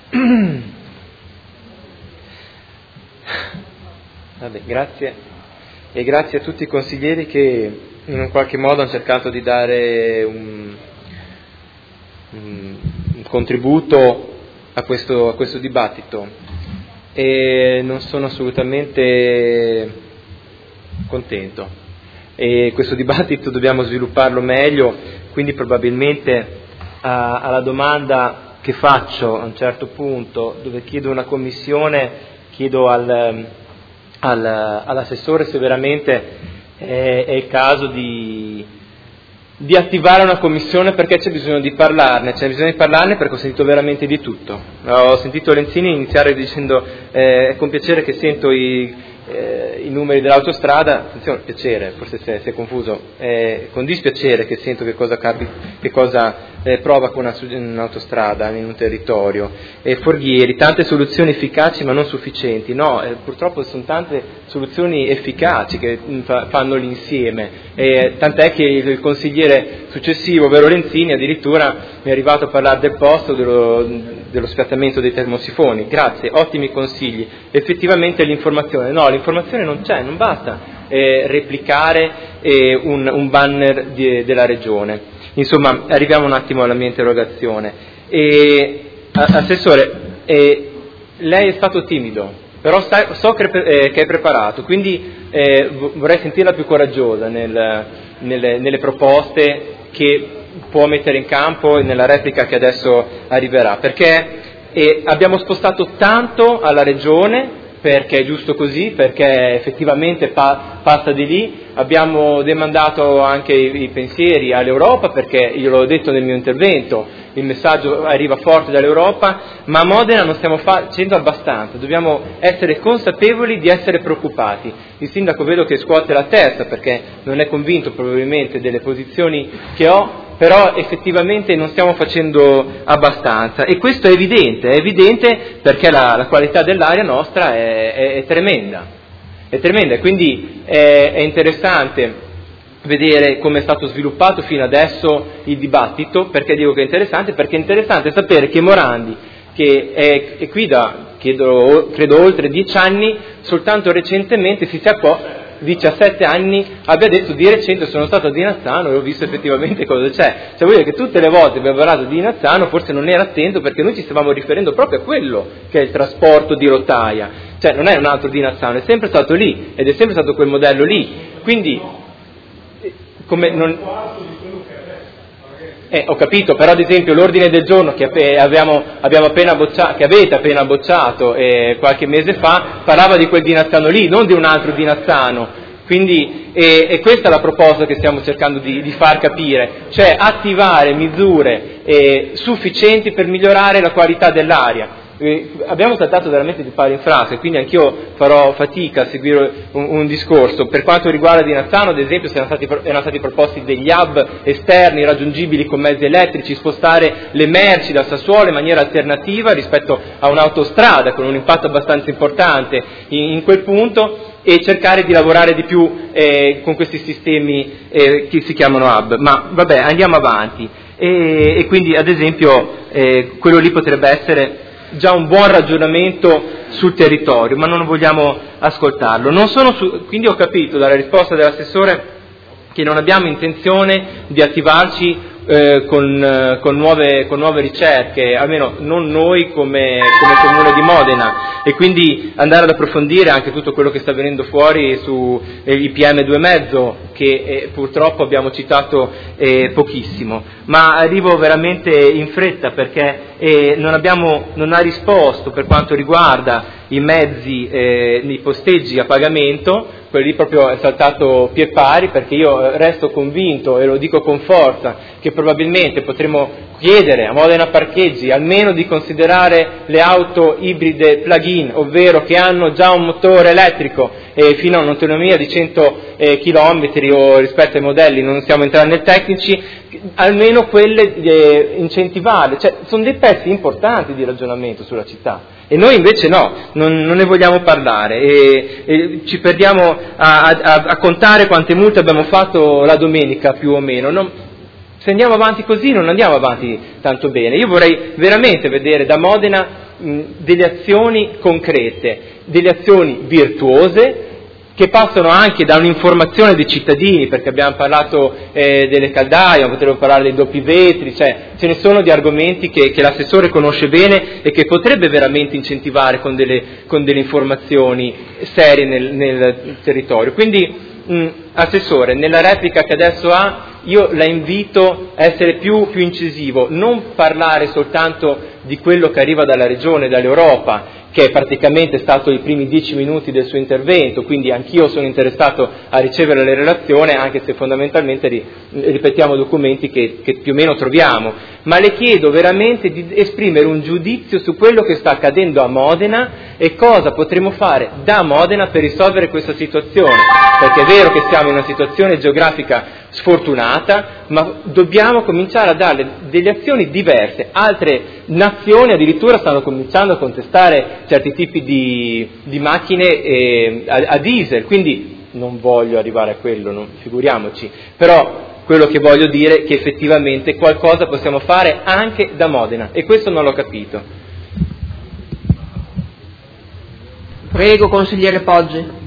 Vabbè, grazie. E grazie a tutti i consiglieri che in un qualche modo hanno cercato di dare un contributo a questo dibattito. E non sono assolutamente contento. E questo dibattito dobbiamo svilupparlo meglio, quindi probabilmente alla domanda che faccio a un certo punto, dove chiedo una commissione, chiedo all'assessore se veramente è il caso di attivare una commissione, perché c'è bisogno di parlarne, perché ho sentito veramente di tutto. Ho sentito Lenzini iniziare dicendo è con piacere che sento i numeri dell'autostrada, attenzione, piacere, forse si è confuso, con dispiacere che sento che cosa provoca un'autostrada in un territorio, Forghieri, tante soluzioni efficaci ma non sufficienti. No, purtroppo sono tante soluzioni efficaci che fanno l'insieme, tant'è che il consigliere successivo, ovvero Lenzini, addirittura mi è arrivato a parlare del posto dello sfiattamento dei termosifoni. Grazie, ottimi consigli. Effettivamente l'informazione non c'è, non basta replicare un banner della regione. Insomma, arriviamo un attimo alla mia interrogazione. Assessore, lei è stato timido, però so che è preparato, quindi vorrei sentirla più coraggiosa nelle proposte che può mettere in campo nella replica che adesso arriverà, perché abbiamo spostato tanto alla regione, perché è giusto così, perché effettivamente passa di lì. Abbiamo demandato anche i pensieri all'Europa, perché io l'ho detto nel mio intervento, il messaggio arriva forte dall'Europa, ma a Modena non stiamo facendo abbastanza, dobbiamo essere consapevoli di essere preoccupati. Il sindaco vedo che scuote la testa perché non è convinto probabilmente delle posizioni che ho, però effettivamente non stiamo facendo abbastanza, e questo è evidente perché la qualità dell'aria nostra è tremenda, e quindi è interessante vedere come è stato sviluppato fino adesso il dibattito. Perché dico che è interessante? Perché è interessante sapere che Morandi, che è qui da credo oltre 10 anni, soltanto recentemente 17 anni, abbia detto di recente sono stato a Dinazzano e ho visto effettivamente cosa c'è. Cioè vuol dire che tutte le volte che abbiamo parlato di Dinazzano forse non era attento, perché noi ci stavamo riferendo proprio a quello che è il trasporto di rotaia, cioè non è un altro Dinazzano, è sempre stato lì ed è sempre stato quel modello lì. Quindi ho capito, però ad esempio l'ordine del giorno che abbiamo appena bocciato, che avete appena bocciato qualche mese fa, parlava di quel Dinazzano lì, non di un altro Dinazzano. Quindi è questa la proposta che stiamo cercando di far capire, cioè attivare misure sufficienti per migliorare la qualità dell'aria. Abbiamo trattato veramente di fare in frase, quindi anch'io farò fatica a seguire un discorso. Per quanto riguarda Dinazzano, ad esempio, erano stati proposti degli hub esterni raggiungibili con mezzi elettrici, spostare le merci da Sassuolo in maniera alternativa rispetto a un'autostrada con un impatto abbastanza importante in quel punto, e cercare di lavorare di più con questi sistemi che si chiamano hub. Ma vabbè, andiamo avanti. E quindi ad esempio quello lì potrebbe essere già un buon ragionamento sul territorio, ma non vogliamo ascoltarlo. Quindi ho capito dalla risposta dell'assessore che non abbiamo intenzione di attivarci con nuove ricerche, almeno non noi come Comune di Modena, e quindi andare ad approfondire anche tutto quello che sta venendo fuori su IPM 2,5, che purtroppo abbiamo citato pochissimo. Ma arrivo veramente in fretta perché non ha risposto per quanto riguarda i mezzi, i posteggi a pagamento. Quello lì proprio è saltato pie pari, perché io resto convinto, e lo dico con forza, che probabilmente potremo chiedere a Modena Parcheggi almeno di considerare le auto ibride plug-in, ovvero che hanno già un motore elettrico fino a un'autonomia di 100 km, o rispetto ai modelli non stiamo entrando nei tecnici, almeno quelle incentivate. Cioè, sono dei pezzi importanti di ragionamento sulla città. E noi invece no, non ne vogliamo parlare, e ci perdiamo a contare quante multe abbiamo fatto la domenica più o meno. Se andiamo avanti così non andiamo avanti tanto bene. Io vorrei veramente vedere da Modena delle azioni concrete, delle azioni virtuose, che passano anche da un'informazione dei cittadini, perché abbiamo parlato delle caldaie, potremmo parlare dei doppi vetri, cioè ce ne sono di argomenti che l'assessore conosce bene e che potrebbe veramente incentivare con delle informazioni serie nel territorio. Quindi, assessore, nella replica che adesso ha, io la invito a essere più incisivo, non parlare soltanto di quello che arriva dalla Regione, dall'Europa, che è praticamente stato i primi 10 minuti del suo intervento, quindi anch'io sono interessato a ricevere la relazione, anche se fondamentalmente ripetiamo documenti che più o meno troviamo, ma le chiedo veramente di esprimere un giudizio su quello che sta accadendo a Modena e cosa potremo fare da Modena per risolvere questa situazione, perché è vero che siamo in una situazione geografica sfortunata, ma dobbiamo cominciare a dare delle azioni diverse. Altre nazioni addirittura stanno cominciando a contestare certi tipi di macchine a diesel, quindi non voglio arrivare a quello, figuriamoci, però quello che voglio dire è che effettivamente qualcosa possiamo fare anche da Modena, e questo non l'ho capito. Prego, consigliere Poggi.